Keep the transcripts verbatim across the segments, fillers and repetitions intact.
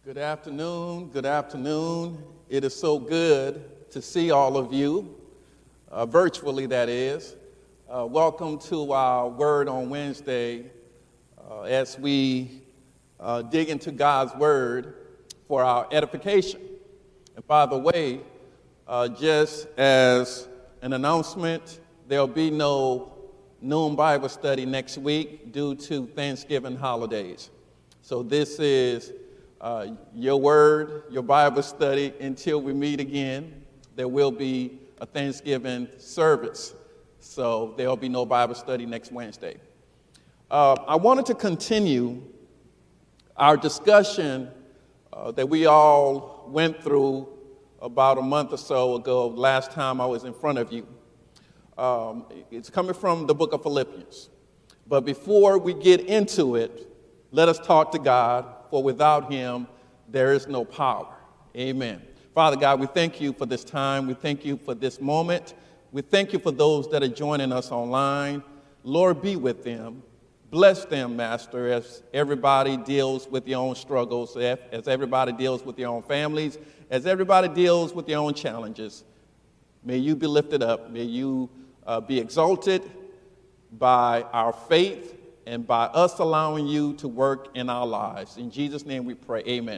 Good afternoon. Good afternoon. It is so good to see all of you, uh, virtually that is. Uh, welcome to our Word on Wednesday uh, as we uh, dig into God's Word for our edification. And by the way, uh, just as an announcement, there'll be no noon Bible study next week due to Thanksgiving holidays. So this is Uh, your word, your Bible study until we meet again. There will be a Thanksgiving service, so there will be no Bible study next Wednesday. Uh, I wanted to continue our discussion uh, that we all went through about a month or so ago, last time I was in front of you. Um, it's coming from the book of Philippians. But before we get into it, let us talk to God. For without him, there is no power. Amen. Father God, we thank you for this time. We thank you for this moment. We thank you for those that are joining us online. Lord, be with them. Bless them, Master, as everybody deals with their own struggles, as everybody deals with their own families, as everybody deals with their own challenges. May you be lifted up. May you uh, be exalted by our faith and by us allowing you to work in our lives. In Jesus' name we pray, amen.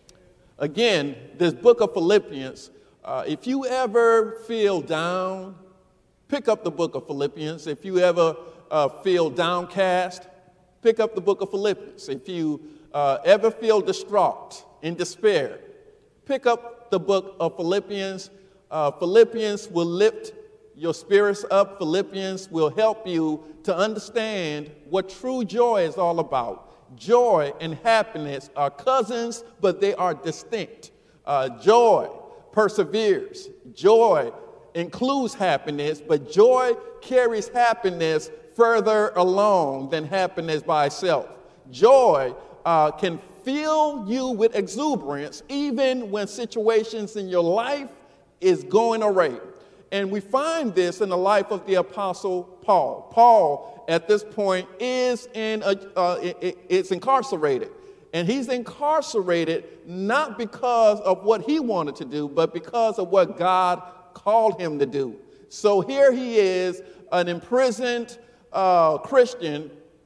Again, this book of Philippians, uh, if you ever feel down, pick up the book of Philippians. If you ever uh, feel downcast, pick up the book of Philippians. If you uh, ever feel distraught, in despair, pick up the book of Philippians. Uh, Philippians will lift your spirits up. Philippians will help you to understand what true joy is all about. Joy and happiness are cousins, but they are distinct. Uh, joy perseveres. Joy includes happiness, but joy carries happiness further along than happiness by itself. Joy uh, can fill you with exuberance even when situations in your life is going awry. And we find this in the life of the Apostle Paul. Paul, at this point, is in a, uh, is incarcerated. And he's incarcerated not because of what he wanted to do, but because of what God called him to do. So here he is, an imprisoned uh, Christian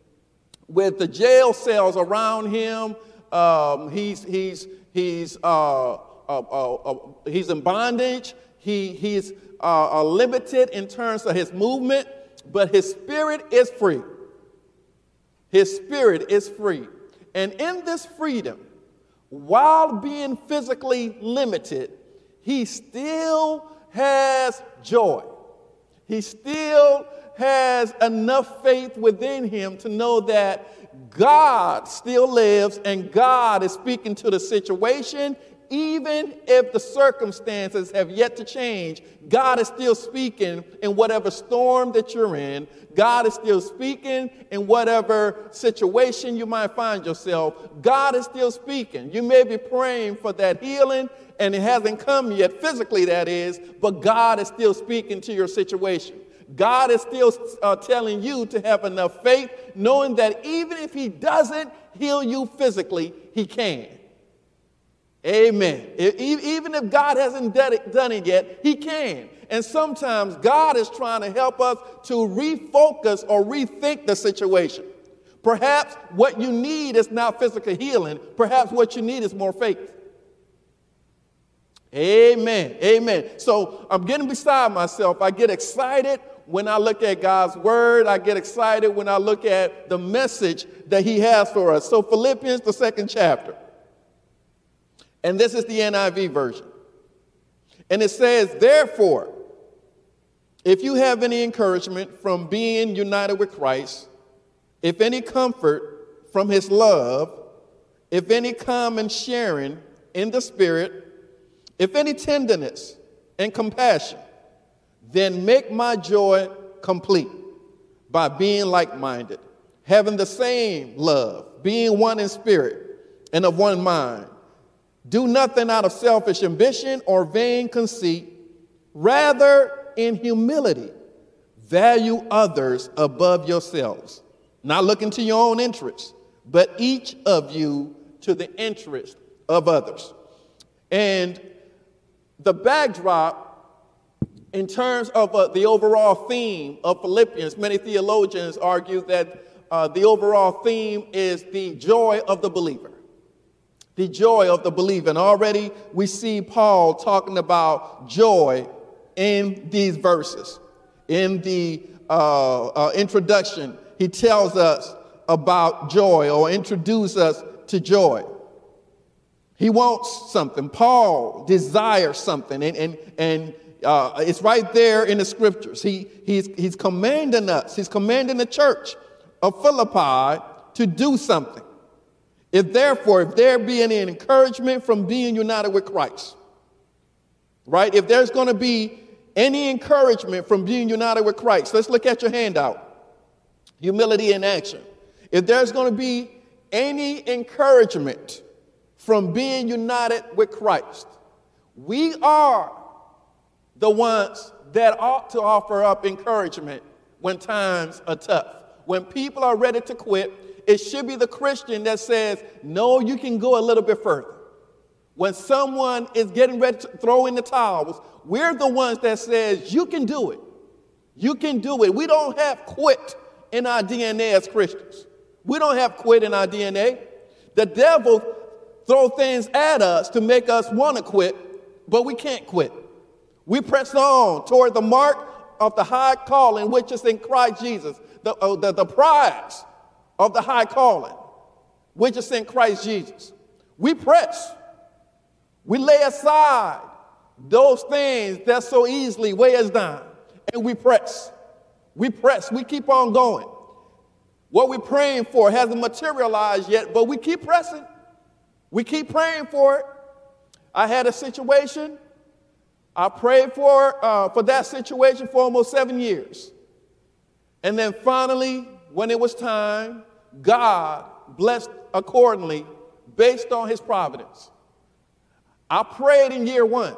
with the jail cells around him. Um, he's, he's, he's, uh, uh, uh, uh, he's in bondage. He, he's Uh, are limited in terms of his movement, but his spirit is free. His spirit is free. And in this freedom, while being physically limited, he still has joy. He still has enough faith within him to know that God still lives and God is speaking to the situation. Even if the circumstances have yet to change, God is still speaking in whatever storm that you're in. God is still speaking in whatever situation you might find yourself. God is still speaking. You may be praying for that healing, and it hasn't come yet, physically that is, but God is still speaking to your situation. God is still uh, telling you to have enough faith, knowing that even if he doesn't heal you physically, he can. Amen. Even if God hasn't done it yet, he can. And sometimes God is trying to help us to refocus or rethink the situation. Perhaps what you need is not physical healing. Perhaps what you need is more faith. Amen. Amen. So I'm getting beside myself. I get excited when I look at God's word. I get excited when I look at the message that he has for us. So Philippians, the second chapter. And this is the N I V version. And it says, therefore, if you have any encouragement from being united with Christ, if any comfort from his love, if any common sharing in the Spirit, if any tenderness and compassion, then make my joy complete by being like-minded, having the same love, being one in spirit and of one mind. Do nothing out of selfish ambition or vain conceit. Rather, in humility, value others above yourselves, not looking to your own interests, but each of you to the interest of others. And the backdrop, in terms of uh, the overall theme of Philippians, many theologians argue that uh, the overall theme is the joy of the believer. The joy of the believer. And already we see Paul talking about joy in these verses. In the uh, uh, introduction, he tells us about joy, or introduce us to joy. He wants something. Paul desires something, and and and uh, it's right there in the scriptures. He he's he's commanding us. He's commanding the church of Philippi to do something. If therefore, if there be any encouragement from being united with Christ, right? If there's going to be any encouragement from being united with Christ, let's look at your handout. Humility in action. If there's going to be any encouragement from being united with Christ, we are the ones that ought to offer up encouragement when times are tough. When people are ready to quit, it should be the Christian that says, no, you can go a little bit further. When someone is getting ready to throw in the towels, we're the ones that says, you can do it. You can do it. We don't have quit in our D N A as Christians. We don't have quit in our D N A. The devil throw things at us to make us want to quit, but we can't quit. We press on toward the mark of the high calling, which is in Christ Jesus, the, uh, the, the prize of the high calling, which is in Christ Jesus. We press. We lay aside those things that so easily weigh us down, and we press. We press. We keep on going. What we're praying for hasn't materialized yet, but we keep pressing. We keep praying for it. I had a situation. I prayed for, uh, for that situation for almost seven years. And then finally, when it was time, God blessed accordingly based on his providence. I prayed in year one.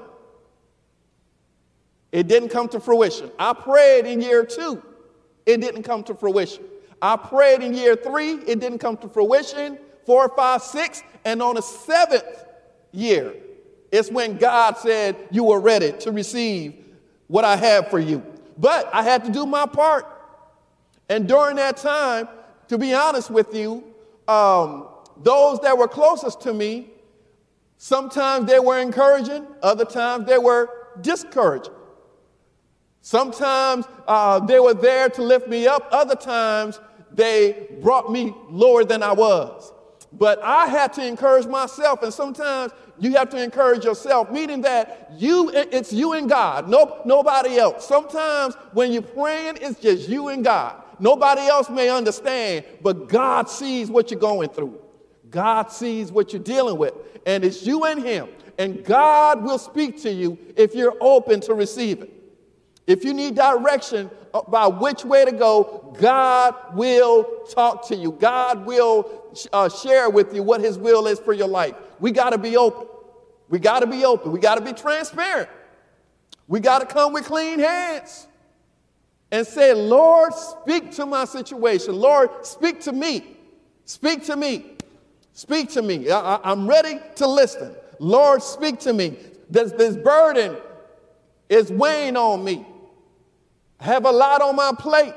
It didn't come to fruition. I prayed in year two. It didn't come to fruition. I prayed in year three. It didn't come to fruition. Four, five, six. And on the seventh year, it's when God said, you were ready to receive what I have for you. But I had to do my part. And during that time, to be honest with you, um, those that were closest to me, sometimes they were encouraging, other times they were discouraging. Sometimes uh, they were there to lift me up, other times they brought me lower than I was. But I had to encourage myself, and sometimes you have to encourage yourself, meaning that you, it's you and God, no, nobody else. Sometimes when you're praying, it's just you and God. Nobody else may understand, but God sees what you're going through. God sees what you're dealing with, and it's you and him. And God will speak to you if you're open to receive it. If you need direction about which way to go, God will talk to you. God will uh, share with you what his will is for your life. We got to be open. We got to be open. We got to be transparent. We got to come with clean hands and say, Lord, speak to my situation. Lord, speak to me. Speak to me. Speak to me. I, I'm ready to listen. Lord, speak to me. This, this burden is weighing on me. I have a lot on my plate.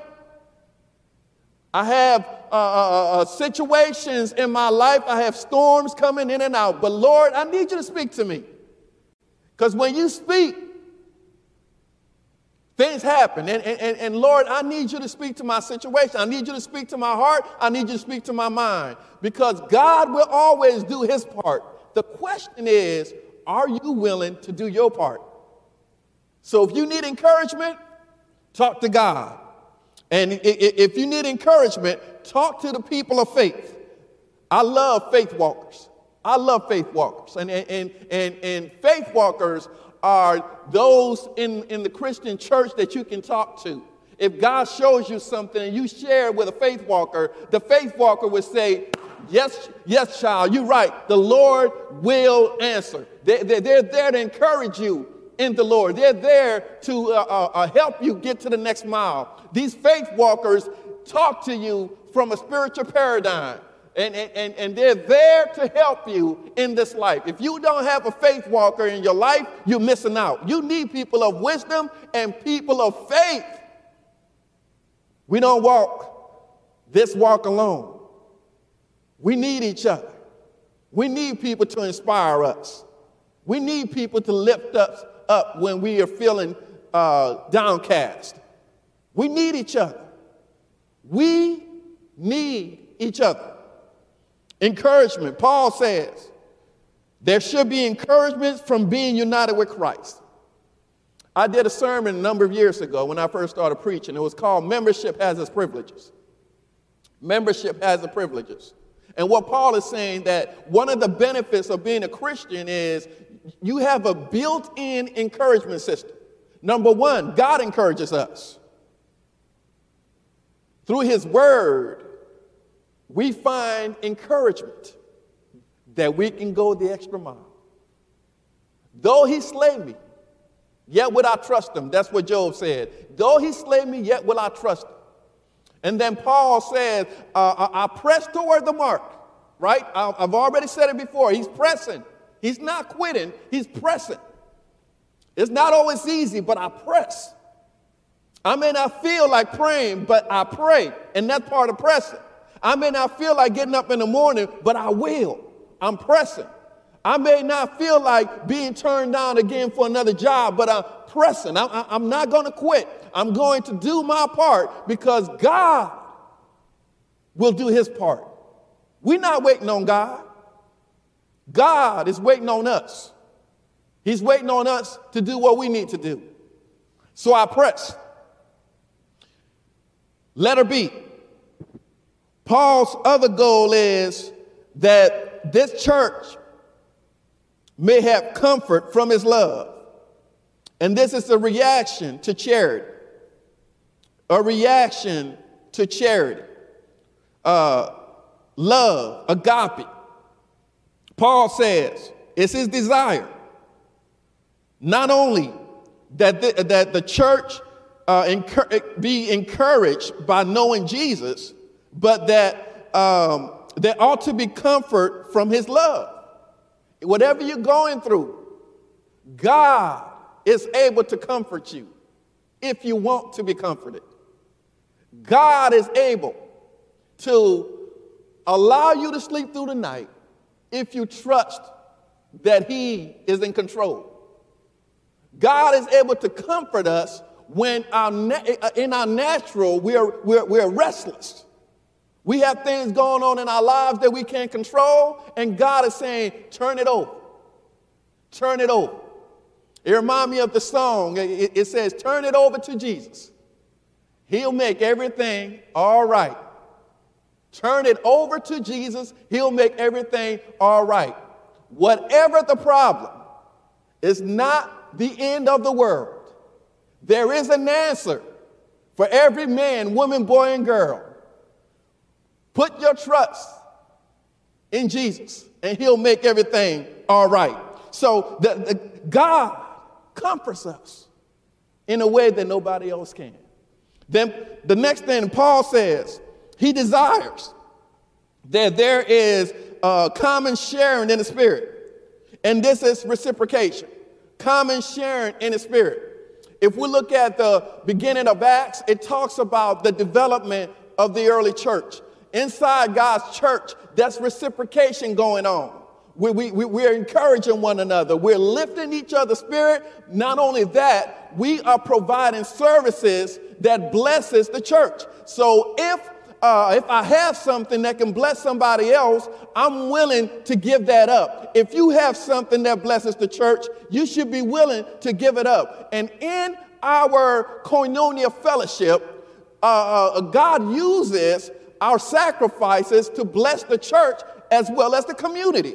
I have uh, uh, uh, situations in my life. I have storms coming in and out. But Lord, I need you to speak to me. Because when you speak, things happen. And, and, and Lord, I need you to speak to my situation. I need you to speak to my heart. I need you to speak to my mind. Because God will always do his part. The question is, are you willing to do your part? So if you need encouragement, talk to God. And if you need encouragement, talk to the people of faith. I love faith walkers. I love faith walkers. And, and, and, and faith walkers are those in, in the Christian church that you can talk to. If God shows you something and you share it with a faith walker, the faith walker would say, yes, yes, child, you're right. The Lord will answer. They, they, they're there to encourage you in the Lord. They're there to uh, uh, help you get to the next mile. These faith walkers talk to you from a spiritual paradigm. And, and, and they're there to help you in this life. If you don't have a faith walker in your life, you're missing out. You need people of wisdom and people of faith. We don't walk this walk alone. We need each other. We need people to inspire us. We need people to lift us up when we are feeling uh, downcast. We need each other. We need each other. Encouragement. Paul says there should be encouragement from being united with Christ. I did a sermon a number of years ago when I first started preaching. It was called Membership Has Its Privileges. Membership has its privileges. And what Paul is saying that one of the benefits of being a Christian is you have a built-in encouragement system. Number one, God encourages us. Through his word, we find encouragement that we can go the extra mile. Though he slay me, yet will I trust him. That's what Job said. Though he slay me, yet will I trust him. And then Paul says, uh, I, I press toward the mark, right? I, I've already said it before. He's pressing. He's not quitting. He's pressing. It's not always easy, but I press. I may not feel like praying, but I pray. And that's part of pressing. I may not feel like getting up in the morning, but I will. I'm pressing. I may not feel like being turned down again for another job, but I'm pressing. I, I, I'm not going to quit. I'm going to do my part because God will do his part. We're not waiting on God. God is waiting on us. He's waiting on us to do what we need to do. So I press. Letter B. Paul's other goal is that this church may have comfort from his love. And this is a reaction to charity. A reaction to charity. Uh, love, agape. Paul says it's his desire not only that the, that the church uh, encu- be encouraged by knowing Jesus, but that um, there ought to be comfort from his love. Whatever you're going through, God is able to comfort you if you want to be comforted. God is able to allow you to sleep through the night if you trust that he is in control. God is able to comfort us when our na- in our natural we're, we're, we're restless. We have things going on in our lives that we can't control, and God is saying, turn it over. Turn it over. It reminds me of the song. It, it says, turn it over to Jesus. He'll make everything all right. Turn it over to Jesus. He'll make everything all right. Whatever the problem, is not the end of the world. There is an answer for every man, woman, boy, and girl. Put your trust in Jesus, and he'll make everything all right. So the, the, God comforts us in a way that nobody else can. Then the next thing Paul says, he desires that there is a common sharing in the Spirit. And this is reciprocation. Common sharing in the Spirit. If we look at the beginning of Acts, it talks about the development of the early church. Inside God's church, that's reciprocation going on. We, we, we, we're encouraging one another. We're lifting each other's spirit. Not only that, we are providing services that blesses the church. So if uh, if I have something that can bless somebody else, I'm willing to give that up. If you have something that blesses the church, you should be willing to give it up. And in our koinonia fellowship, uh, God uses our sacrifices to bless the church as well as the community.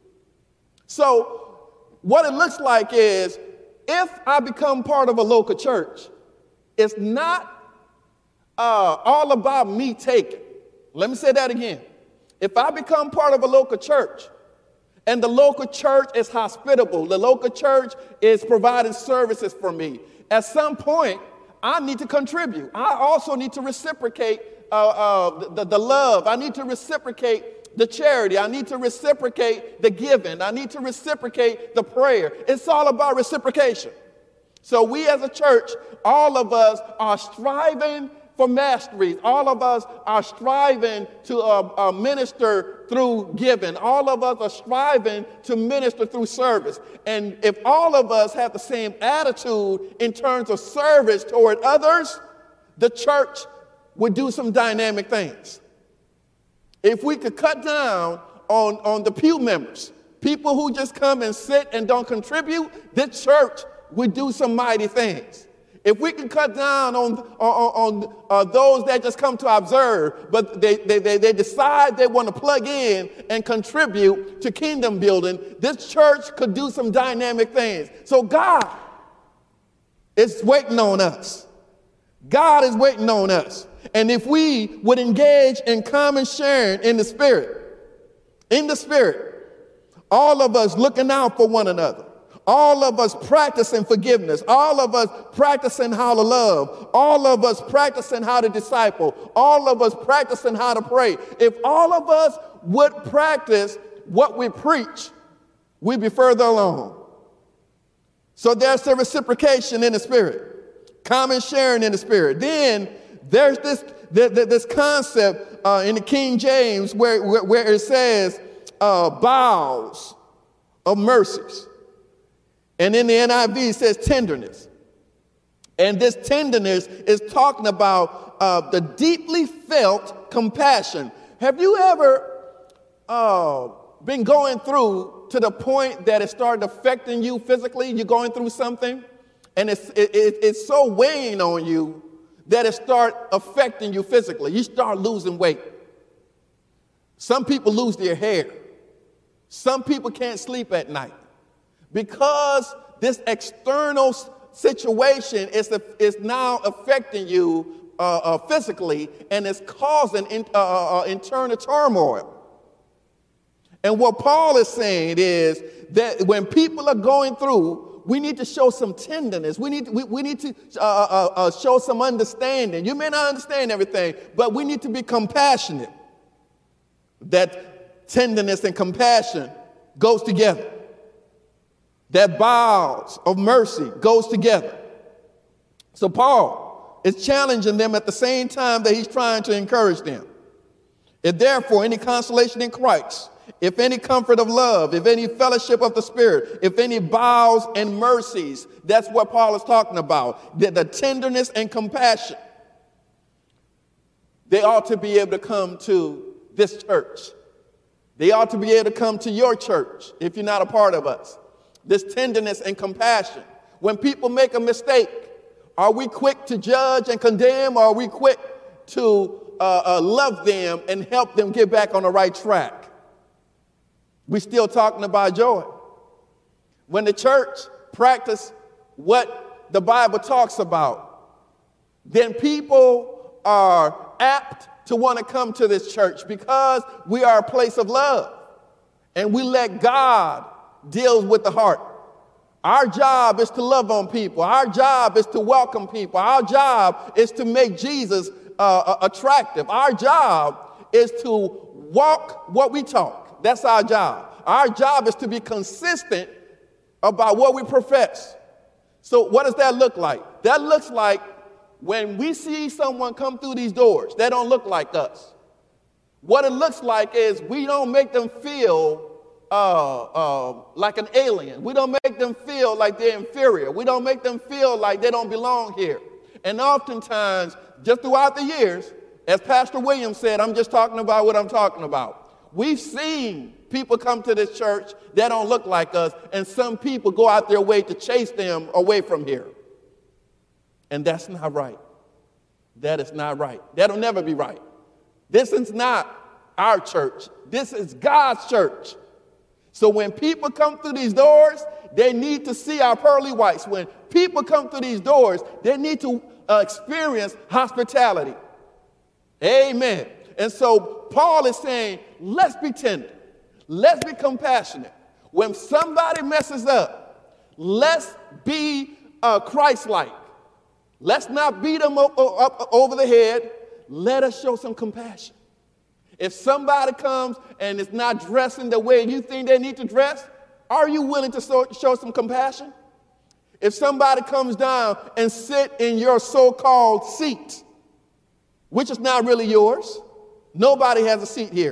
So what it looks like is if I become part of a local church, it's not uh, all about me taking. Let me say that again. If I become part of a local church and the local church is hospitable, the local church is providing services for me, at some point I need to contribute. I also need to reciprocate uh, uh, the, the love. I need to reciprocate the charity. I need to reciprocate the giving. I need to reciprocate the prayer. It's all about reciprocation. So we as a church, all of us are striving for masteries. All of us are striving to uh, uh, minister through giving. All of us are striving to minister through service. And if all of us have the same attitude in terms of service toward others, the church would do some dynamic things. If we could cut down on, on the pew members, people who just come and sit and don't contribute, this church would do some mighty things. If we can cut down on, on, on uh, those that just come to observe, but they, they, they, they decide they want to plug in and contribute to kingdom building, this church could do some dynamic things. So God is waiting on us. God is waiting on us. And if we would engage in common sharing in the Spirit, in the Spirit, all of us looking out for one another, all of us practicing forgiveness, all of us practicing how to love, all of us practicing how to disciple, all of us practicing how to pray. If all of us would practice what we preach, we'd be further along. So there's the reciprocation in the Spirit, common sharing in the Spirit. Then there's this, this concept uh, in the King James where, where, where it says uh, bowels of mercies. And in the N I V, it says tenderness. And this tenderness is talking about uh, the deeply felt compassion. Have you ever uh, been going through to the point that it started affecting you physically? You're going through something, and it's, it, it, it's so weighing on you that it starts affecting you physically. You start losing weight. Some people lose their hair. Some people can't sleep at night. Because this external situation is, is now affecting you uh, uh, physically, and it's causing in, uh, uh, internal turmoil. And what Paul is saying is that when people are going through, we need to show some tenderness. We need to, we, we need to uh, uh, uh, show some understanding. You may not understand everything, but we need to be compassionate. That tenderness and compassion goes together. That bowels of mercy goes together. So Paul is challenging them at the same time that he's trying to encourage them. If therefore any consolation in Christ, if any comfort of love, if any fellowship of the Spirit, if any bowels and mercies, that's what Paul is talking about. The, the tenderness and compassion. They ought to be able to come to this church. They ought to be able to come to your church if you're not a part of us. This tenderness and compassion. When people make a mistake, are we quick to judge and condemn, or are we quick to uh, uh, love them and help them get back on the right track? We're still talking about joy. When the church practices what the Bible talks about, then people are apt to want to come to this church because we are a place of love, and we let God deals with the heart. Our job is to love on people. Our job is to welcome people. Our job is to make Jesus uh, attractive. Our job is to walk what we talk. That's our job. Our job is to be consistent about what we profess. So what does that look like? That looks like when we see someone come through these doors, they don't look like us. What it looks like is we don't make them feel Uh, uh, like an alien. We don't make them feel like they're inferior. We don't make them feel like they don't belong here. And oftentimes, just throughout the years, as Pastor Williams said, I'm just talking about what I'm talking about. We've seen people come to this church that don't look like us, and some people go out their way to chase them away from here. And that's not right. That is not right. That'll never be right. This is not our church. This is God's church. So when people come through these doors, they need to see our pearly whites. When people come through these doors, they need to uh, experience hospitality. Amen. And so Paul is saying, let's be tender. Let's be compassionate. When somebody messes up, let's be uh, Christ-like. Let's not beat them up, up over the head. Let us show some compassion. If somebody comes and is not dressing the way you think they need to dress, are you willing to show, show some compassion? If somebody comes down and sit in your so-called seat, which is not really yours, nobody has a seat here.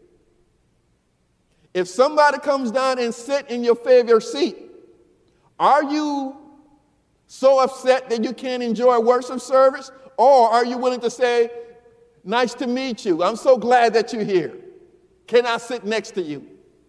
If somebody comes down and sit in your favorite seat, are you so upset that you can't enjoy worship service? Or are you willing to say, nice to meet you. I'm so glad that you're here. Can I sit next to you?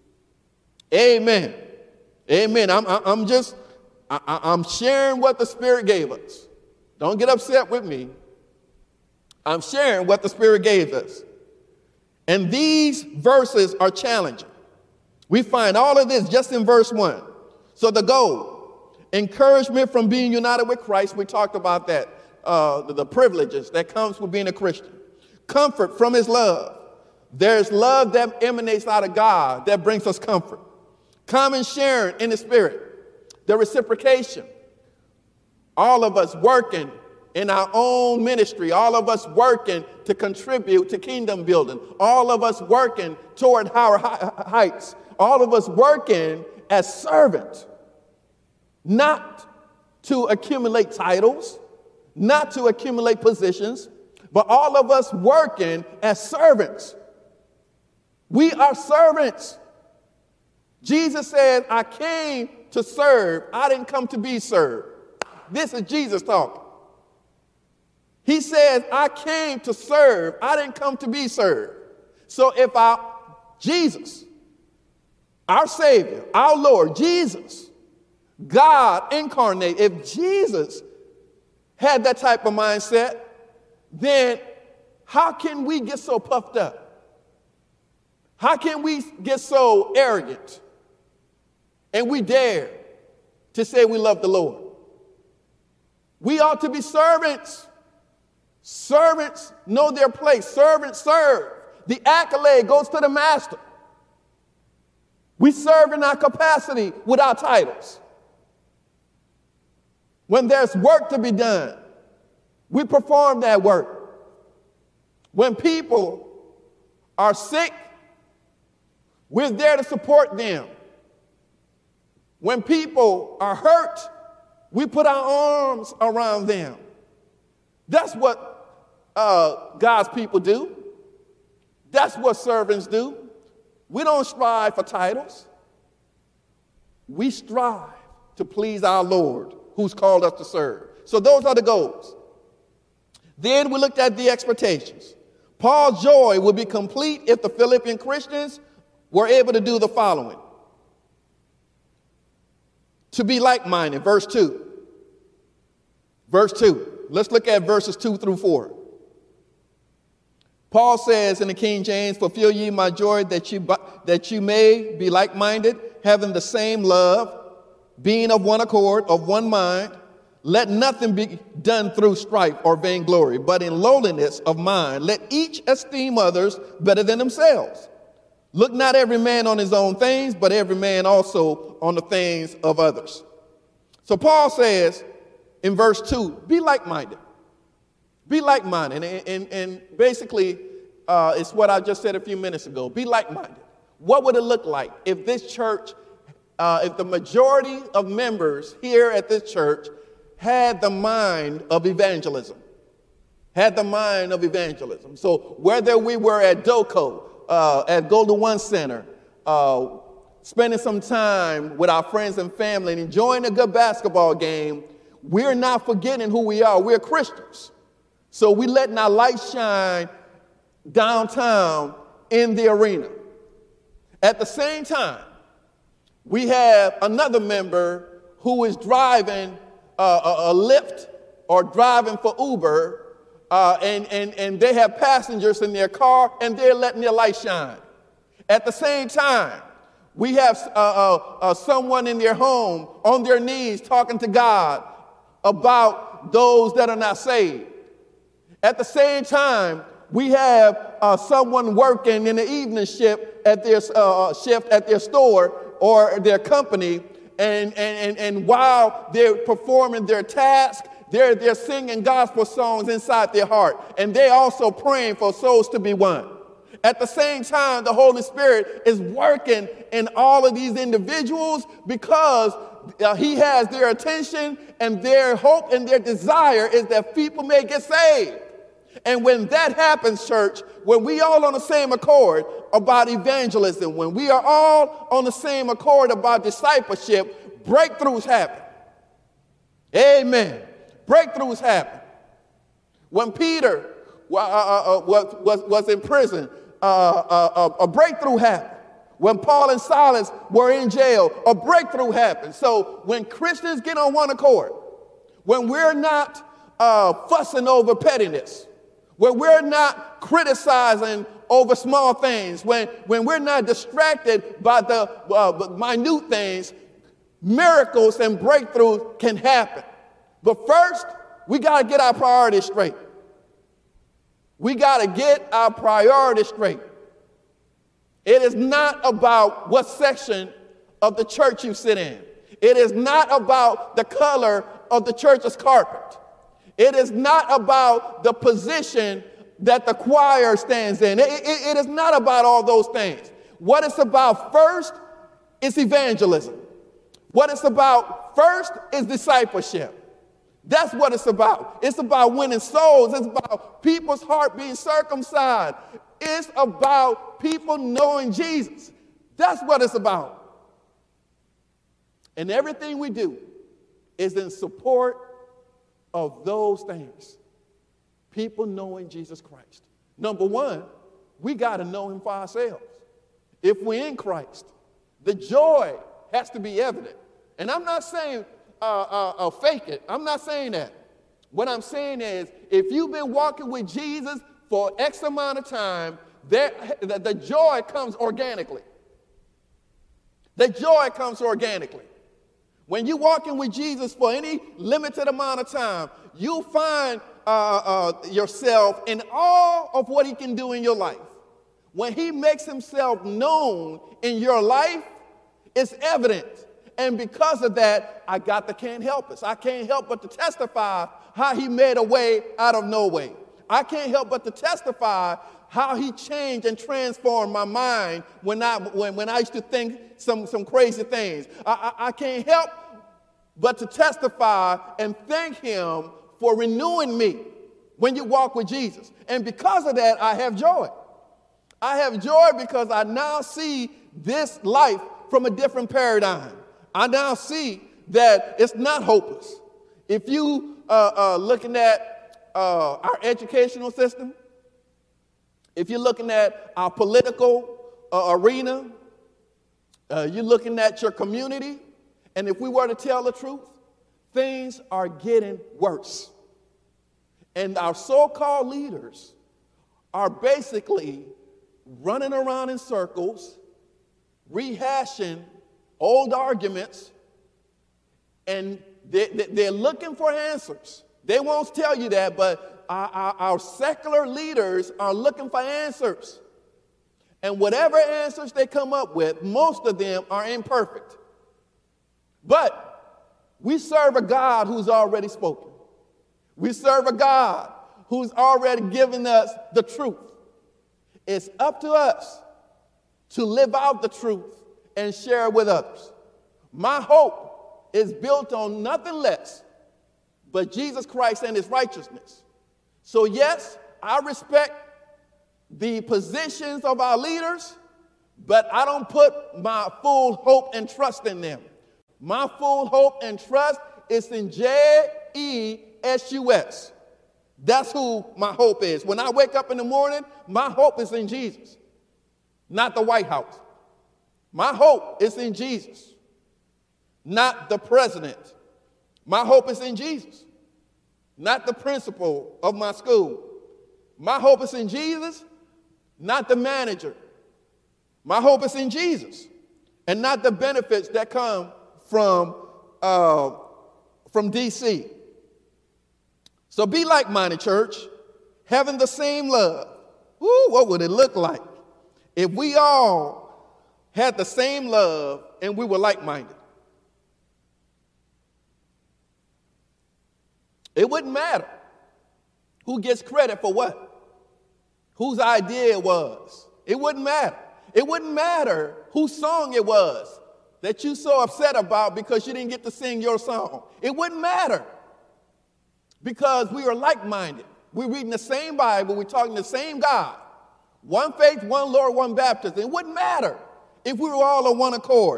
Amen. Amen. I'm, I'm just, I, I'm sharing what the Spirit gave us. Don't get upset with me. I'm sharing what the Spirit gave us. And these verses are challenging. We find all of this just in verse one. So the goal, encouragement from being united with Christ. We talked about that, uh, the, the privileges that comes with being a Christian. Comfort from his love. There's love that emanates out of God that brings us comfort. Common sharing in the Spirit. The reciprocation. All of us working in our own ministry. All of us working to contribute to kingdom building. All of us working toward higher heights. All of us working as servants. Not to accumulate titles. Not to accumulate positions. But all of us working as servants. We are servants. Jesus said, I came to serve. I didn't come to be served. This is Jesus talking. He says, I came to serve. I didn't come to be served. So if our Jesus, our Savior, our Lord, Jesus, God incarnate, if Jesus had that type of mindset, then how can we get so puffed up? How can we get so arrogant and we dare to say we love the Lord? We ought to be servants. Servants know their place. Servants serve. The accolade goes to the master. We serve in our capacity with our titles. When there's work to be done, we perform that work. When people are sick, we're there to support them. When people are hurt, we put our arms around them. That's what uh, God's people do. That's what servants do. We don't strive for titles. We strive to please our Lord, who's called us to serve. So those are the goals. Then we looked at the expectations. Paul's joy would be complete if the Philippian Christians were able to do the following. To be like-minded, verse two. Verse two. Let's look at verses two through four. Paul says in the King James, fulfill ye my joy that you, that you may be like-minded, having the same love, being of one accord, of one mind. Let nothing be done through strife or vainglory, but in lowliness of mind, let each esteem others better than themselves. Look not every man on his own things, but every man also on the things of others. So Paul says in verse two, be like-minded. Be like-minded. And, and, and basically, uh, it's what I just said a few minutes ago. Be like-minded. What would it look like if this church, uh, if the majority of members here at this church had the mind of evangelism? Had the mind of evangelism. So whether we were at DOCO, uh, at Golden One Center, uh, spending some time with our friends and family and enjoying a good basketball game, we're not forgetting who we are. We're Christians. So we're letting our light shine downtown in the arena. At the same time, we have another member who is driving uh, a, a Lyft or driving for Uber, uh, and, and, and they have passengers in their car, and they're letting their light shine. At the same time, we have uh, uh, uh, someone in their home on their knees talking to God about those that are not saved. At the same time, we have uh, someone working in the evening shift at their uh, shift at their store or their company, and, and, and, and while they're performing their task, they're, they're singing gospel songs inside their heart, and they're also praying for souls to be won. At the same time, the Holy Spirit is working in all of these individuals because uh, he has their attention, and their hope and their desire is that people may get saved. And when that happens, church, when we all on the same accord about evangelism, when we are all on the same accord about discipleship, breakthroughs happen. Amen. Breakthroughs happen. When Peter uh, uh, uh, was, was, was in prison, uh, uh, uh, a breakthrough happened. When Paul and Silas were in jail, a breakthrough happened. So when Christians get on one accord, when we're not uh, fussing over pettiness, when we're not criticizing over small things, when, when we're not distracted by the uh, minute things, miracles and breakthroughs can happen. But first, we got to get our priorities straight. We got to get our priorities straight. It is not about what section of the church you sit in. It is not about the color of the church's carpet. It is not about the position that the choir stands in. It, it, it is not about all those things. What it's about first is evangelism. What it's about first is discipleship. That's what it's about. It's about winning souls. It's about people's heart being circumcised. It's about people knowing Jesus. That's what it's about. And everything we do is in support of those things. People knowing Jesus Christ. Number one, we got to know him for ourselves. If we're in Christ, the joy has to be evident. And I'm not saying uh, uh, uh, fake it. I'm not saying that. What I'm saying is, if you've been walking with Jesus for X amount of time, there, the, the joy comes organically. The joy comes organically. When you're walking with Jesus for any limited amount of time, you'll find uh, uh, yourself in awe of what he can do in your life. When he makes himself known in your life, it's evident. And because of that, I got the can't help it. I can't help but to testify how he made a way out of no way. I can't help but to testify how he changed and transformed my mind when I, when, when I used to think some, some crazy things. I, I, I can't help but to testify and thank him for renewing me when you walk with Jesus. And because of that, I have joy. I have joy because I now see this life from a different paradigm. I now see that it's not hopeless. If you uh, uh, looking at uh, our educational system, if you're looking at our political uh, arena, uh, you're looking at your community, and if we were to tell the truth, things are getting worse. And our so-called leaders are basically running around in circles, rehashing old arguments, and they, they, they're looking for answers. They won't tell you that, but our, our, our secular leaders are looking for answers. And whatever answers they come up with, most of them are imperfect. But we serve a God who's already spoken. We serve a God who's already given us the truth. It's up to us to live out the truth and share it with others. My hope is built on nothing less but Jesus Christ and his righteousness. So yes, I respect the positions of our leaders, but I don't put my full hope and trust in them. My full hope and trust is in J E S U S. That's who my hope is. When I wake up in the morning, my hope is in Jesus, not the White House. My hope is in Jesus, not the president. My hope is in Jesus, not the principal of my school. My hope is in Jesus, not the manager. My hope is in Jesus, and not the benefits that come from, uh, from D C. So be like-minded, church, having the same love. Ooh, what would it look like if we all had the same love and we were like-minded? It wouldn't matter who gets credit for what, whose idea it was, It wouldn't matter. It wouldn't matter whose song it was that you so upset about because you didn't get to sing your song. It wouldn't matter because we are like-minded. We're reading the same Bible. We're talking the same God. One faith, one Lord, one baptism. It wouldn't matter if we were all on one accord.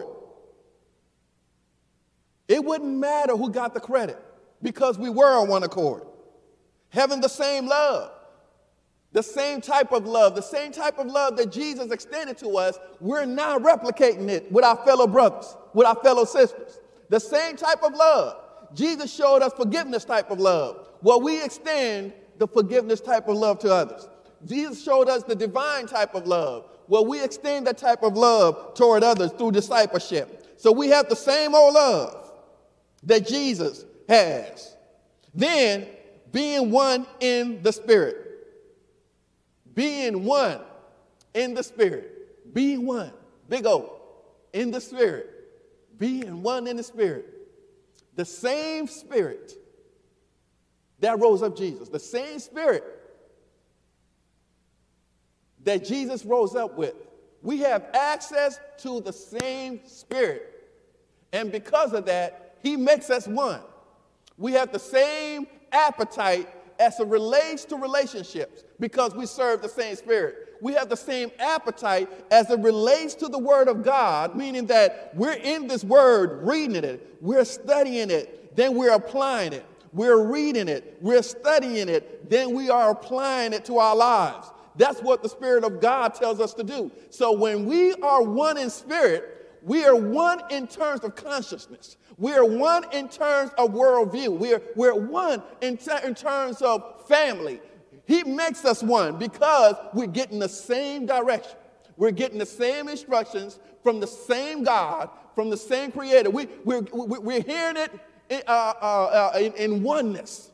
It wouldn't matter who got the credit because we were on one accord. Having the same love, the same type of love, the same type of love that Jesus extended to us, we're now replicating it with our fellow brothers, with our fellow sisters. The same type of love. Jesus showed us forgiveness type of love. Well, we extend the forgiveness type of love to others. Jesus showed us the divine type of love. Well, we extend that type of love toward others through discipleship. So we have the same old love that Jesus has. Then, being one in the Spirit. Being one in the Spirit. Being one. Big O. In the Spirit. Being one in the Spirit. The same Spirit that rose up Jesus. The same Spirit that Jesus rose up with. We have access to the same Spirit. And because of that, he makes us one. We have the same appetite as it relates to relationships because we serve the same Spirit. We have the same appetite as it relates to the Word of God, meaning that we're in this Word, reading it, we're studying it, then we're applying it. We're reading it, we're studying it, then we are applying it to our lives. That's what the Spirit of God tells us to do. So when we are one in spirit, we are one in terms of consciousness. We are one in terms of worldview. We are, we're one in, ter- in terms of family. He makes us one because we're getting the same direction. We're getting the same instructions from the same God, from the same Creator. We, we're, we're hearing it in, uh, uh, uh, in, in oneness.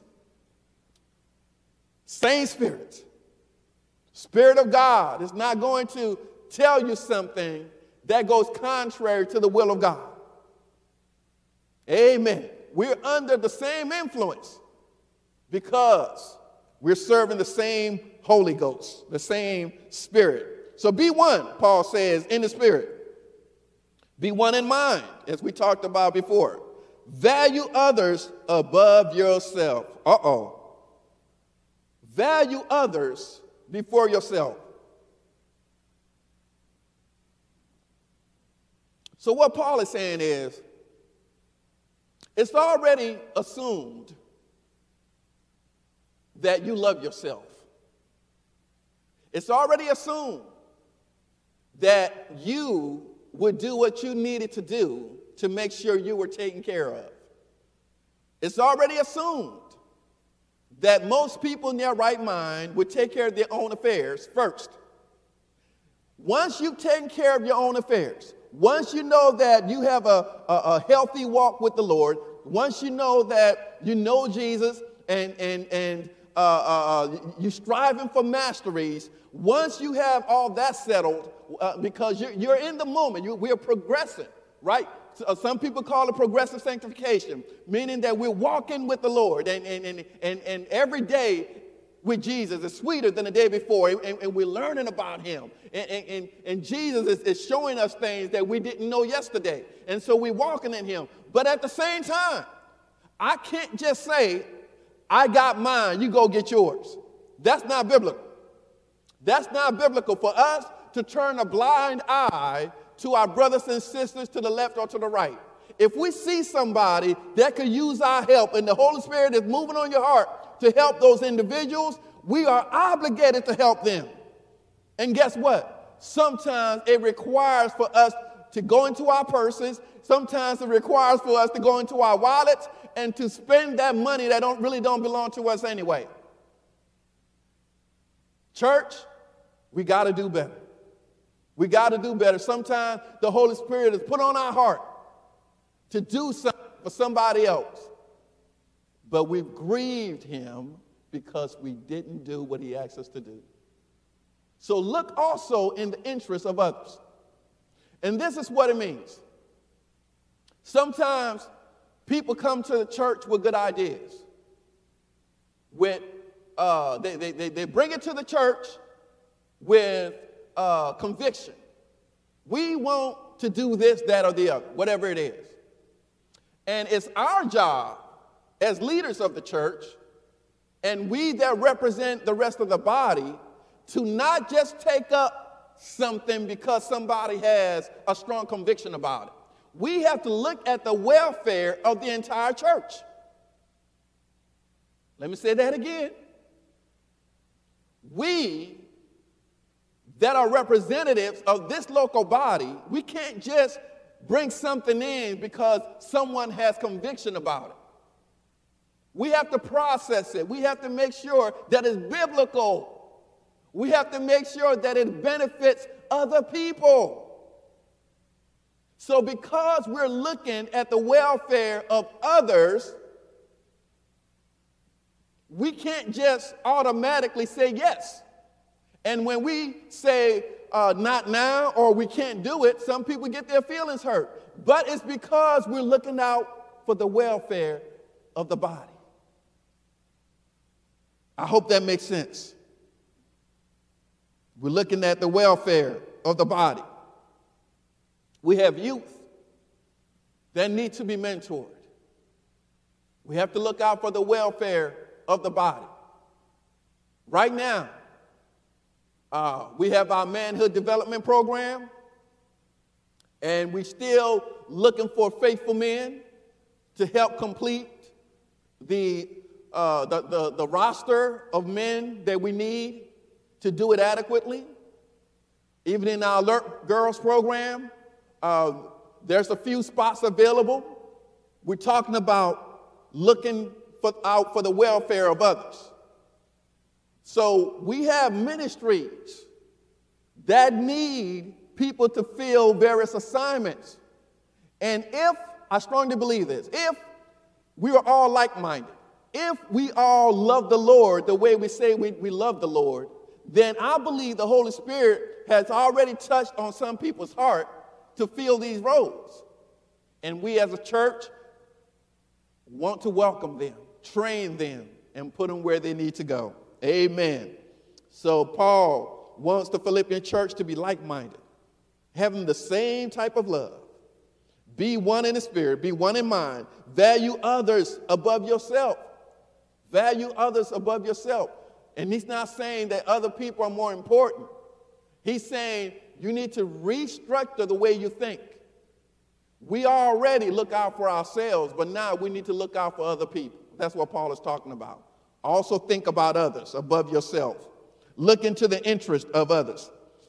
Same Spirit. Spirit of God is not going to tell you something that goes contrary to the will of God. Amen. We're under the same influence because we're serving the same Holy Ghost, the same Spirit. So be one, Paul says, in the Spirit. Be one in mind, as we talked about before. Value others above yourself. Uh-oh. Value others before yourself. So what Paul is saying is, it's already assumed that you love yourself. It's already assumed that you would do what you needed to do to make sure you were taken care of. It's already assumed that most people in their right mind would take care of their own affairs first. Once you've taken care of your own affairs, once you know that you have a, a, a healthy walk with the Lord, once you know that you know Jesus and, and, and uh, uh, you're striving for masteries, once you have all that settled, uh, because you're, you're in the moment, you, we're progressing, right? So, some people call it progressive sanctification, meaning that we're walking with the Lord, and, and, and, and, and every day with Jesus is sweeter than the day before, and, and we're learning about him. And, and, and Jesus is, is showing us things that we didn't know yesterday. And so we're walking in him. But at the same time, I can't just say, I got mine, you go get yours. That's not biblical. That's not biblical for us to turn a blind eye to our brothers and sisters to the left or to the right. If we see somebody that could use our help and the Holy Spirit is moving on your heart to help those individuals, we are obligated to help them. And guess what? Sometimes it requires for us to go into our purses. Sometimes it requires for us to go into our wallets and to spend that money that don't really don't belong to us anyway. Church, we got to do better. We got to do better. Sometimes the Holy Spirit is put on our heart to do something for somebody else. But we've grieved him because we didn't do what he asked us to do. So look also in the interest of others. And this is what it means. Sometimes people come to the church with good ideas. With, uh, they, they, they, they bring it to the church with uh, conviction. We want to do this, that, or the other, whatever it is. And it's our job as leaders of the church, and we that represent the rest of the body, to not just take up something because somebody has a strong conviction about it. We have to look at the welfare of the entire church. Let me say that again. We that are representatives of this local body, we can't just bring something in because someone has conviction about it. We have to process it. We have to make sure that it's biblical. We have to make sure that it benefits other people. So because we're looking at the welfare of others, we can't just automatically say yes. And when we say uh, not now or we can't do it, some people get their feelings hurt. But it's because we're looking out for the welfare of the body. I hope that makes sense. We're looking at the welfare of the body. We have youth that need to be mentored. We have to look out for the welfare of the body. Right now, uh, we have our manhood development program, and we're still looking for faithful men to help complete the, uh, the, the, the roster of men that we need to do it adequately. Even in our Alert Girls program, uh, there's a few spots available. We're talking about looking for, out for the welfare of others. So we have ministries that need people to fill various assignments. And if, I strongly believe this, if we are all like-minded, if we all love the Lord the way we say we, we love the Lord, then I believe the Holy Spirit has already touched on some people's heart to fill these roles. And we as a church want to welcome them, train them, and put them where they need to go. Amen. So Paul wants the Philippian church to be like-minded, having the same type of love. Be one in the spirit, be one in mind. Value others above yourself. Value others above yourself. And he's not saying that other people are more important. He's saying you need to restructure the way you think. We already look out for ourselves, but now we need to look out for other people. That's what Paul is talking about. Also think about others above yourself. Look into the interest of others,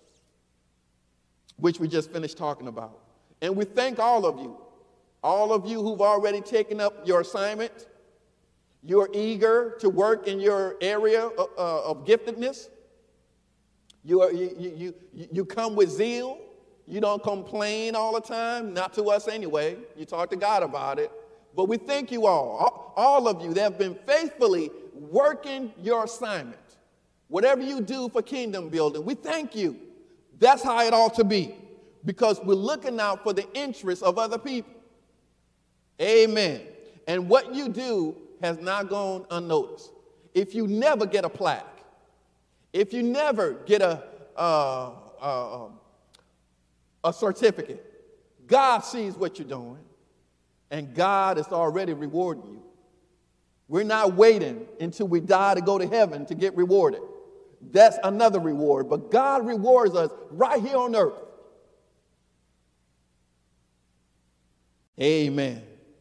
which we just finished talking about. And we thank all of you, all of you who've already taken up your assignment. You're eager to work in your area of, uh, of giftedness. You, are, you, you, you, you come with zeal. You don't complain all the time, not to us anyway. You talk to God about it. But we thank you all, all of you that have been faithfully working your assignment. Whatever you do for kingdom building, we thank you. That's how it ought to be, because we're looking out for the interests of other people. Amen. And what you do has not gone unnoticed. If you never get a plaque, if you never get a, uh, uh, a certificate, God sees what you're doing, and God is already rewarding you. We're not waiting until we die to go to heaven to get rewarded. That's another reward, but God rewards us right here on earth. Amen.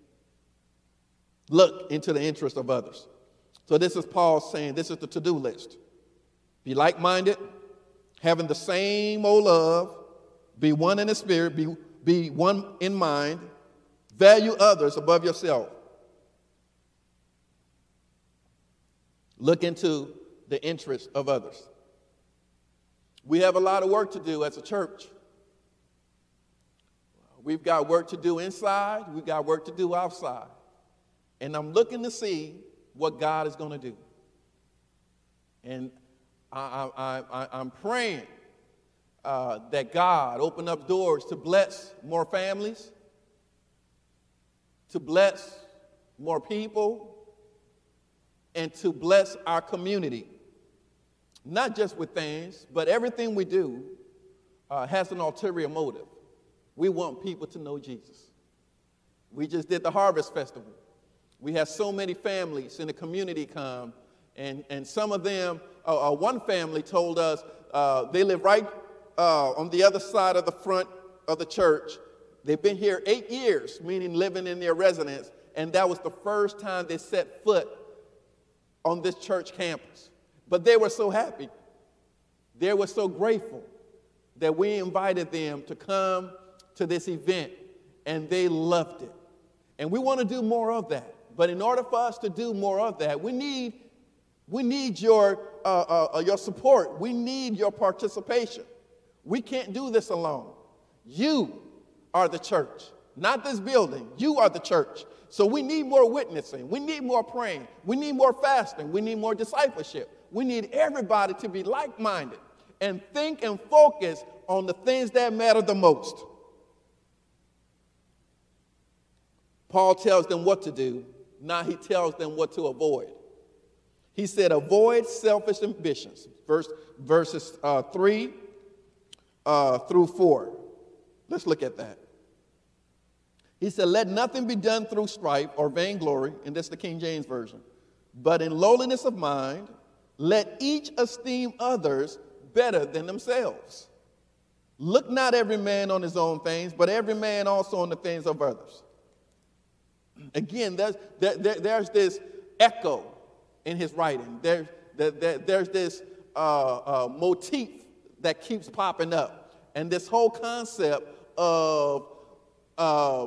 Look into the interest of others. So this is Paul saying, this is the to-do list. Be like-minded, having the same old love, be one in the spirit, be, be one in mind, value others above yourself. Look into the interest of others. We have a lot of work to do as a church. We've got work to do inside, we've got work to do outside. And I'm looking to see what God is going to do. And I, I, I, I'm praying uh, that God open up doors to bless more families, to bless more people, and to bless our community. Not just with things, but everything we do uh, has an ulterior motive. We want people to know Jesus. We just did the Harvest Festival. We had so many families in the community come, and, and some of them, uh, uh, one family told us uh, they live right uh, on the other side of the front of the church. They've been here eight years, meaning living in their residence, and that was the first time they set foot on this church campus. But they were so happy. They were so grateful that we invited them to come to this event, and they loved it. And we want to do more of that. But in order for us to do more of that, we need, we need your, uh, uh, your support. We need your participation. We can't do this alone. You are the church, not this building. You are the church. So we need more witnessing. We need more praying. We need more fasting. We need more discipleship. We need everybody to be like-minded and think and focus on the things that matter the most. Paul tells them what to do. Now he tells them what to avoid. He said, avoid selfish ambitions. Verse, verses uh, three uh, through four. Let's look at that. He said, let nothing be done through strife or vainglory, and that's the King James Version, but in lowliness of mind, let each esteem others better than themselves. Look not every man on his own things, but every man also on the things of others. Again, there's, there, there, there's this echo in his writing. There, there, there, there's this uh, uh, motif that keeps popping up. And this whole concept of uh,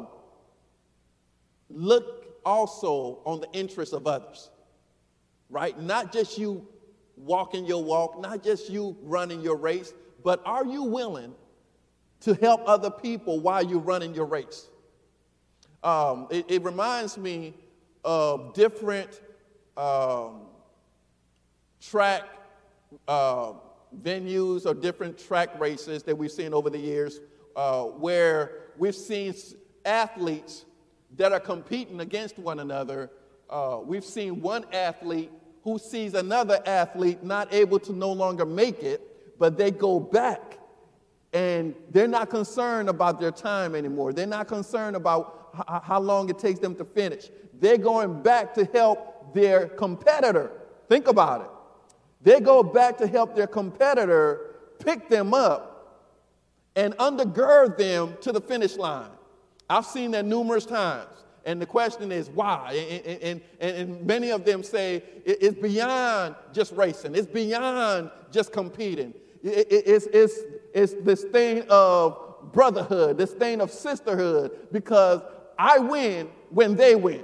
look also on the interests of others, right? Not just you walking your walk, not just you running your race, but are you willing to help other people while you're running your race? Um, it, it reminds me of different um, track uh, venues or different track races that we've seen over the years uh, where we've seen athletes that are competing against one another. Uh, we've seen one athlete who sees another athlete not able to no longer make it, but they go back and they're not concerned about their time anymore. They're not concerned about how long it takes them to finish. They're going back to help their competitor. Think about it. They go back to help their competitor pick them up and undergird them to the finish line. I've seen that numerous times. And the question is, why? And, and, and, and many of them say it's beyond just racing. It's beyond just competing. It, it, it's, it's, it's this thing of brotherhood, this thing of sisterhood, because I win when they win.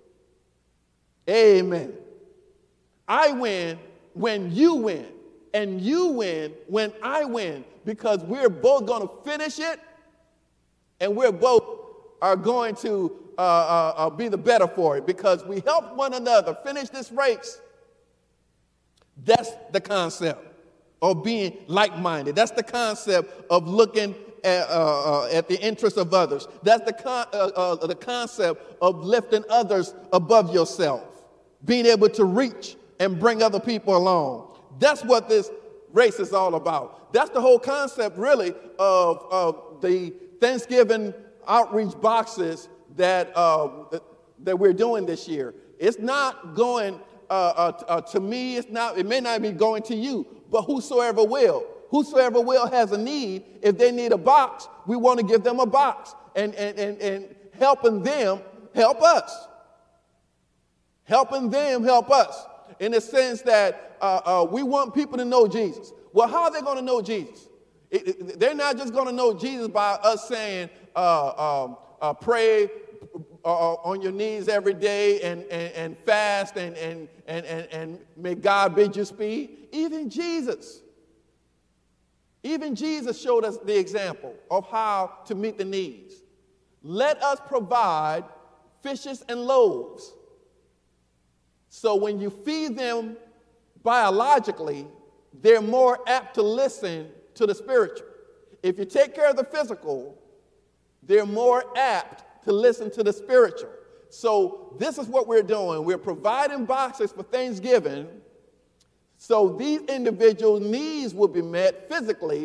Amen. I win when you win, and you win when I win, because we're both going to finish it, and we're both are going to uh, uh, uh, be the better for it, because we help one another finish this race. That's the concept of being like-minded. That's the concept of looking At, uh, uh, at the interests of others. That's the, con- uh, uh, the concept of lifting others above yourself, being able to reach and bring other people along. That's what this race is all about. That's the whole concept, really, of, of the Thanksgiving outreach boxes that, uh, that we're doing this year. It's not going uh, uh, uh, to me. It's not. It may not be going to you, but whosoever will. Whosoever will has a need. If they need a box, we want to give them a box. And, and, and, and helping them help us. Helping them help us. In the sense that uh, uh, we want people to know Jesus. Well, how are they going to know Jesus? It, it, they're not just going to know Jesus by us saying, uh, um, uh, pray uh, on your knees every day and, and, and fast and, and, and, and, and may God bid you speed. Even Jesus. Even Jesus showed us the example of how to meet the needs. Let us provide fishes and loaves. So when you feed them biologically, they're more apt to listen to the spiritual. If you take care of the physical, they're more apt to listen to the spiritual. So this is what we're doing. We're providing boxes for Thanksgiving. So these individuals' needs will be met physically.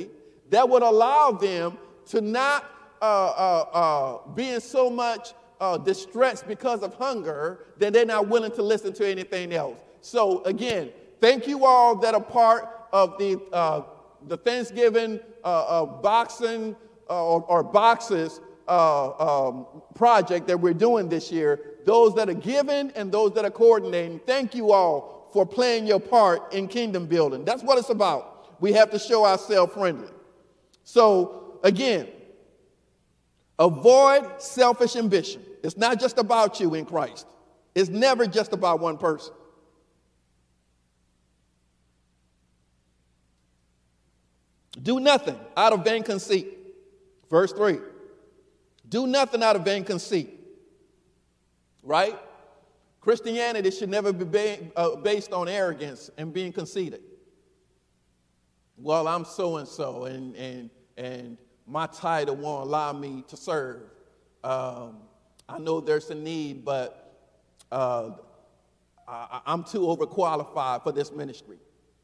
that would allow them to not uh, uh, uh, be in so much uh, distress because of hunger that they're not willing to listen to anything else. So again, thank you all that are part of the uh, the Thanksgiving uh, uh, boxing uh, or, or boxes uh, um, project that we're doing this year. Those that are giving and those that are coordinating, thank you all for playing your part in kingdom building. That's what it's about. We have to show ourselves friendly. So again, avoid selfish ambition. It's not just about you in Christ. It's never just about one person. Do nothing out of vain conceit. Verse three. Do nothing out of vain conceit. Right? Christianity should never be ba- uh, based on arrogance and being conceited. Well, I'm so-and-so, and, and, and my title won't allow me to serve. Um, I know there's a need, but uh, I, I'm too overqualified for this ministry.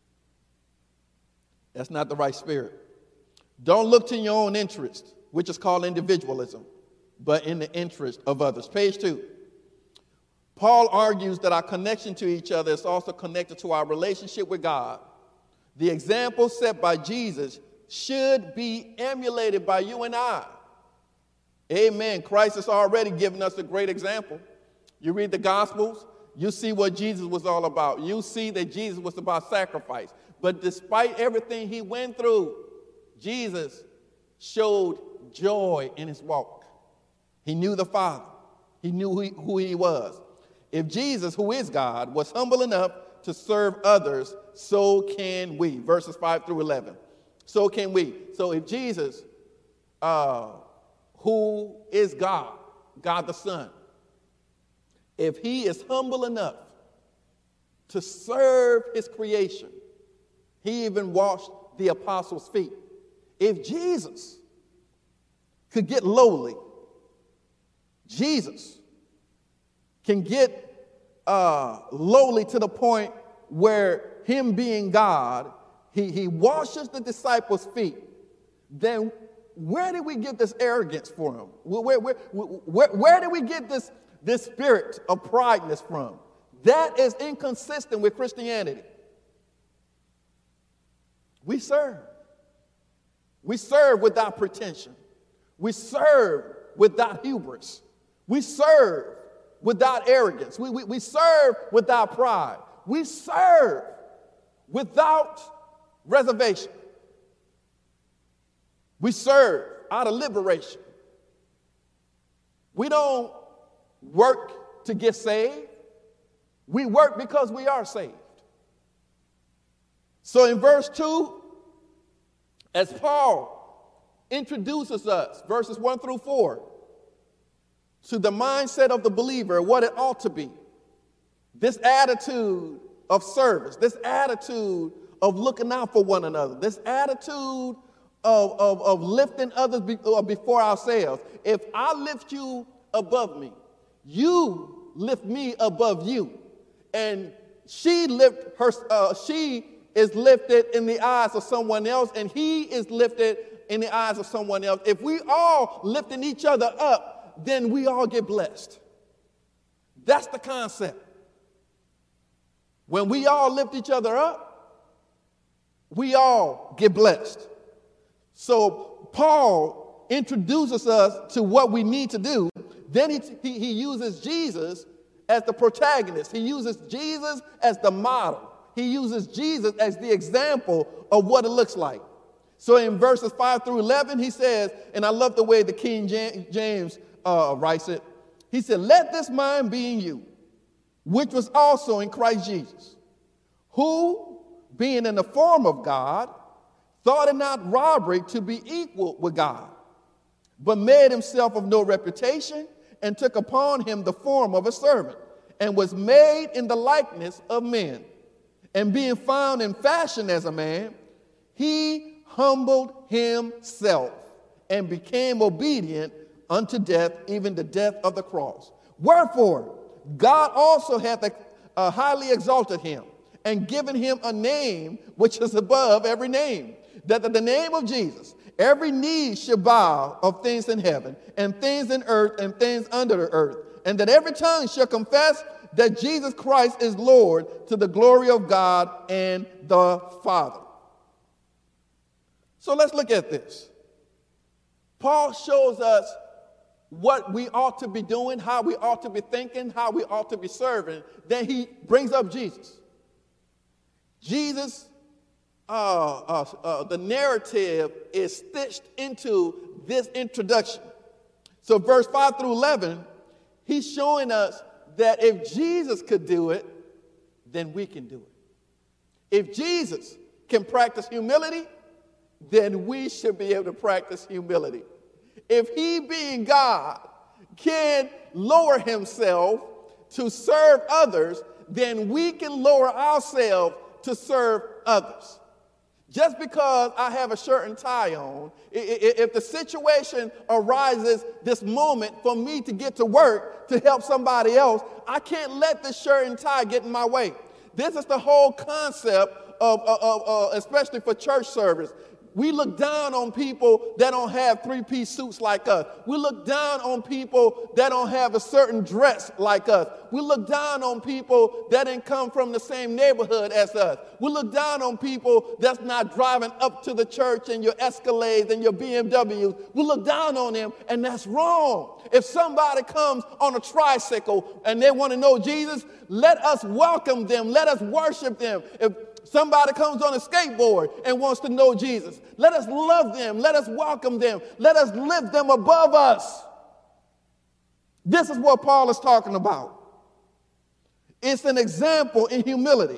That's not the right spirit. Don't look to your own interest, which is called individualism, but in the interest of others. Page two. Paul argues that our connection to each other is also connected to our relationship with God. The example set by Jesus should be emulated by you and I. Amen. Christ has already given us a great example. You read the Gospels, you see what Jesus was all about. You see that Jesus was about sacrifice. But despite everything he went through, Jesus showed joy in his walk. He knew the Father. He knew who he, who he was. If Jesus, who is God, was humble enough to serve others, so can we. Verses five through eleven. So can we. So if Jesus, uh, who is God, God the Son, if he is humble enough to serve his creation, he even washed the apostles' feet. If Jesus could get lowly, Jesus can get uh, lowly to the point where him being God, he, he washes the disciples' feet, then where did we get this arrogance from? Where, where, where, where did we get this, this spirit of prideness from? That is inconsistent with Christianity. We serve. We serve without pretension. We serve without hubris. We serve without arrogance. We, we, we serve without pride. We serve without reservation. We serve out of liberation. We don't work to get saved. We work because we are saved. So in verse two, as Paul introduces us, verses one through four, to the mindset of the believer, what it ought to be, this attitude of service, this attitude of looking out for one another, this attitude of, of, of lifting others be, uh, before ourselves. If I lift you above me, you lift me above you. And she lift her, uh, she is lifted in the eyes of someone else, and he is lifted in the eyes of someone else. If we all lifting each other up, then we all get blessed. That's the concept. When we all lift each other up, we all get blessed. So Paul introduces us to what we need to do. Then he, he, he uses Jesus as the protagonist. He uses Jesus as the model. He uses Jesus as the example of what it looks like. So in verses five through eleven, he says, and I love the way the King James uh, writes it. He said, let this mind be in you, which was also in Christ Jesus, who, being in the form of God, thought it not robbery to be equal with God, but made himself of no reputation, and took upon him the form of a servant, and was made in the likeness of men. And being found in fashion as a man, he humbled himself and became obedient unto death, even the death of the cross. Wherefore, God also hath uh, highly exalted him and given him a name which is above every name, that at the name of Jesus, every knee should bow of things in heaven and things in earth and things under the earth, and that every tongue shall confess that Jesus Christ is Lord, to the glory of God and the Father. So let's look at this. Paul shows us what we ought to be doing, how we ought to be thinking, how we ought to be serving. Then he brings up Jesus. Jesus, uh, uh, uh, the narrative is stitched into this introduction. So verse five through eleven, he's showing us that if Jesus could do it, then we can do it. If Jesus can practice humility, then we should be able to practice humility. If he, being God, can lower himself to serve others, then we can lower ourselves to serve others. Just because I have a shirt and tie on, if the situation arises this moment for me to get to work to help somebody else, I can't let this shirt and tie get in my way. This is the whole concept of, of, of uh, especially for church service. We look down on people that don't have three-piece suits like us. We look down on people that don't have a certain dress like us. We look down on people that didn't come from the same neighborhood as us. We look down on people that's not driving up to the church in your Escalades and your B M Ws. We look down on them, and that's wrong. If somebody comes on a tricycle and they want to know Jesus, let us welcome them. Let us worship them. If somebody comes on a skateboard and wants to know Jesus, let us love them. Let us welcome them. Let us lift them above us. This is what Paul is talking about. It's an example in humility.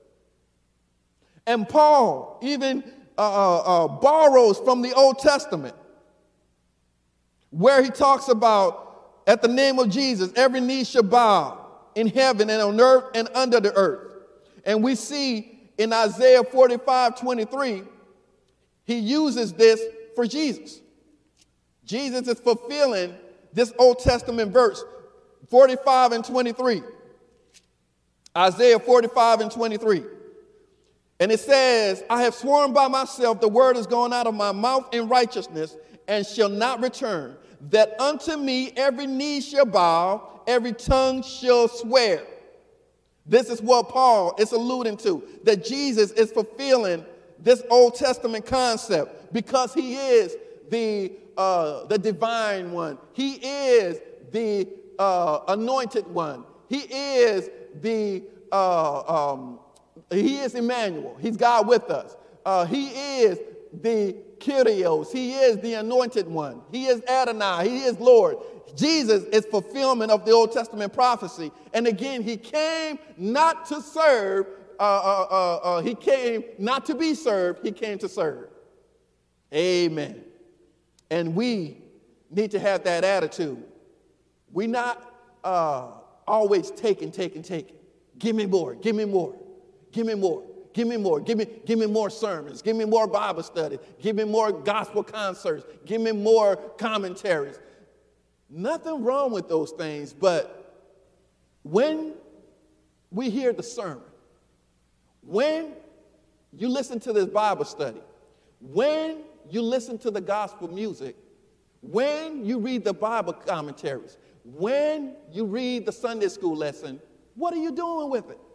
And Paul even uh, uh, uh, borrows from the Old Testament, where he talks about, at the name of Jesus, every knee shall bow in heaven and on earth and under the earth. And we see in Isaiah forty-five twenty-three, he uses this for Jesus. Jesus is fulfilling this Old Testament verse, forty-five and twenty-three. Isaiah forty-five and twenty-three. And it says, I have sworn by myself, the word is gone out of my mouth in righteousness and shall not return, that unto me every knee shall bow, every tongue shall swear. This is what Paul is alluding to, that Jesus is fulfilling this Old Testament concept because he is the, uh, the divine one. He is the uh, anointed one. He is the, uh, um, he is Emmanuel. He's God with us. Uh, he is the Kyrios. He is the anointed one. He is Adonai. He is Lord. Jesus is fulfillment of the Old Testament prophecy. And again, he came not to serve. Uh, uh, uh, uh, he came not to be served. He came to serve. Amen. And we need to have that attitude. We're not uh, always taking, taking, taking. Give me more. Give me more. Give me more. Give me more. Give me, give me more sermons. Give me more Bible study. Give me more gospel concerts. Give me more commentaries. Nothing wrong with those things, but when we hear the sermon, when you listen to this Bible study, when you listen to the gospel music, when you read the Bible commentaries, when you read the Sunday school lesson, what are you doing with it?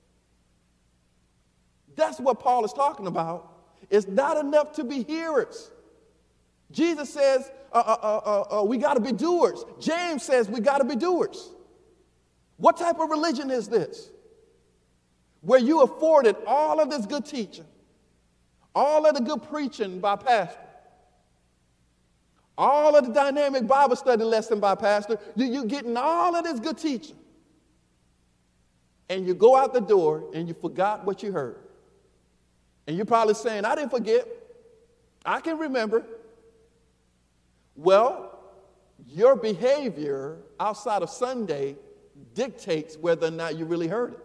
That's what Paul is talking about. It's not enough to be hearers. Jesus says uh, uh, uh, uh, we got to be doers. James says we got to be doers. What type of religion is this? Where you afforded all of this good teaching, all of the good preaching by pastor, all of the dynamic Bible study lesson by pastor, you, you're getting all of this good teaching. And you go out the door and you forgot what you heard. And you're probably saying, I didn't forget. I can remember. Well, your behavior outside of Sunday dictates whether or not you really heard it.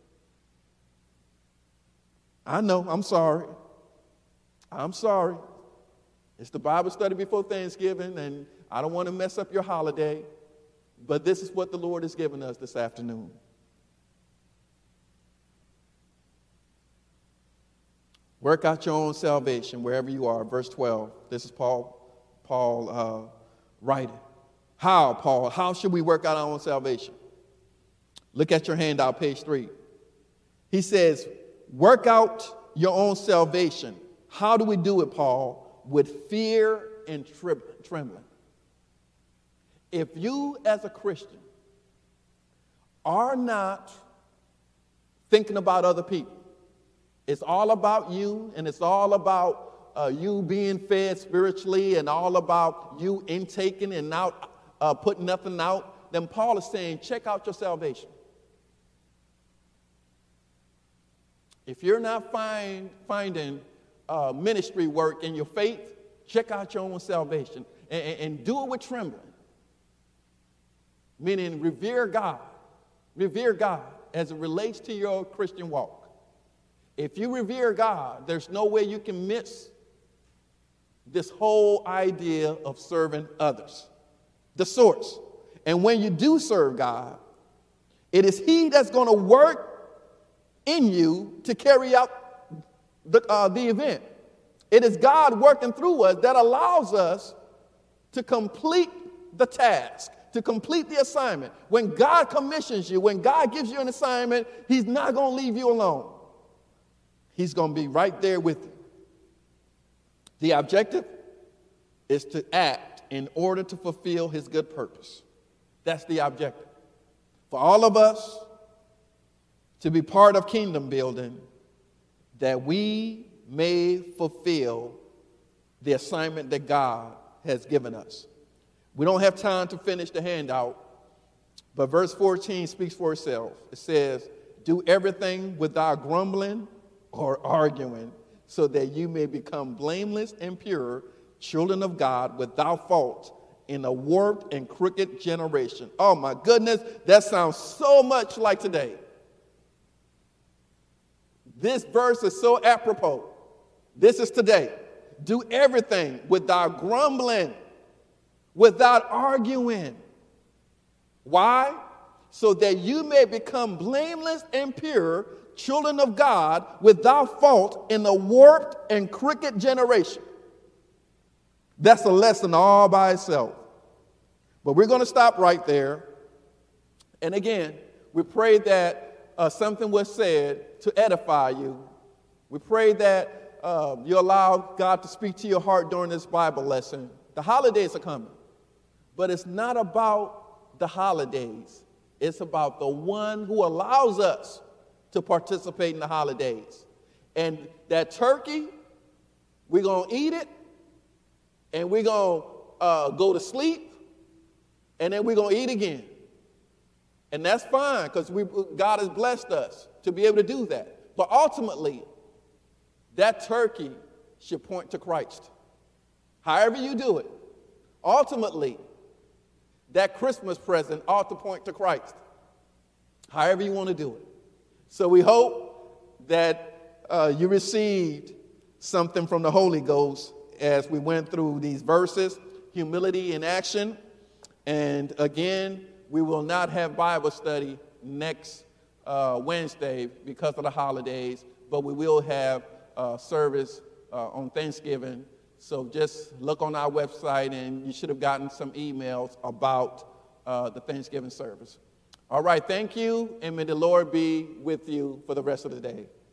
I know, I'm sorry. I'm sorry. It's the Bible study before Thanksgiving, and I don't want to mess up your holiday, but this is what the Lord has given us this afternoon. Work out your own salvation wherever you are. Verse twelve. This is Paul, Paul uh, writing. How, Paul? How should we work out our own salvation? Look at your handout, page three. He says, work out your own salvation. How do we do it, Paul? With fear and tri- trembling. If you, as a Christian, are not thinking about other people, it's all about you, and it's all about uh, you being fed spiritually, and all about you intaking and out, uh, putting nothing out, then Paul is saying, check out your salvation. If you're not find, finding uh, ministry work in your faith, check out your own salvation, and, and, and do it with trembling. Meaning revere God. Revere God as it relates to your Christian walk. If you revere God, there's no way you can miss this whole idea of serving others. The source. And when you do serve God, it is He that's going to work in you to carry out the, uh, the event. It is God working through us that allows us to complete the task, to complete the assignment. When God commissions you, when God gives you an assignment, He's not going to leave you alone. He's going to be right there with you. The objective is to act in order to fulfill His good purpose. That's the objective. For all of us to be part of kingdom building, that we may fulfill the assignment that God has given us. We don't have time to finish the handout, but verse fourteen speaks for itself. It says, do everything without grumbling or arguing, so that you may become blameless and pure, children of God without fault in a warped and crooked generation. Oh my goodness, that sounds so much like today. This verse is so apropos. This is today. Do everything without grumbling, without arguing. Why? So that you may become blameless and pure, children of God without fault in a warped and crooked generation. That's a lesson all by itself. But we're going to stop right there. And again, we pray that uh, something was said to edify you. We pray that uh, you allow God to speak to your heart during this Bible lesson. The holidays are coming, but it's not about the holidays. It's about the one who allows us to participate in the holidays. And that turkey, we're going to eat it, and we're going to uh, go to sleep, and then we're going to eat again. And that's fine, because we God has blessed us to be able to do that. But ultimately, that turkey should point to Christ. However you do it, ultimately, that Christmas present ought to point to Christ. However you want to do it. So we hope that uh, you received something from the Holy Ghost as we went through these verses, humility in action. And again, we will not have Bible study next uh, Wednesday because of the holidays, but we will have uh, service uh, on Thanksgiving. So just look on our website, and you should have gotten some emails about uh, the Thanksgiving service. All right, thank you, and may the Lord be with you for the rest of the day.